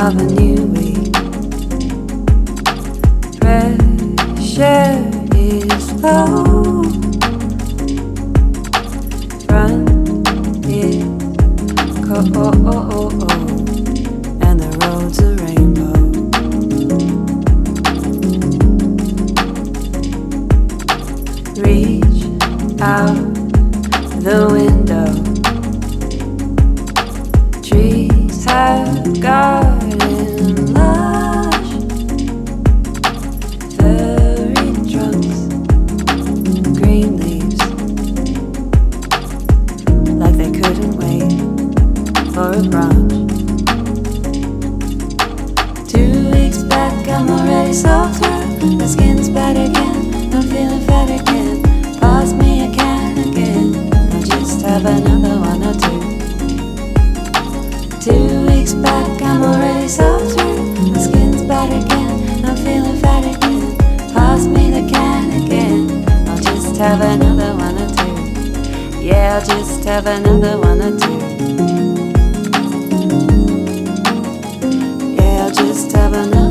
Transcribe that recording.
of a new week. Pressure is low. Front is cold, and the road's a rainbow. Reach out the window. Trees have garden lush, furry trunks, green leaves, like they couldn't wait for a brunch. 2 weeks back, I'm already so through. The skin's bad again, I'm feeling fat again. Pass me a can again, I'll just have another one or two. 2 weeks back, I'm already so through. The skin's bad again, I'm feeling fat again. Pass me the can again, I'll just have another one or two. Yeah, I'll just have another one or two. Yeah, I'll just have another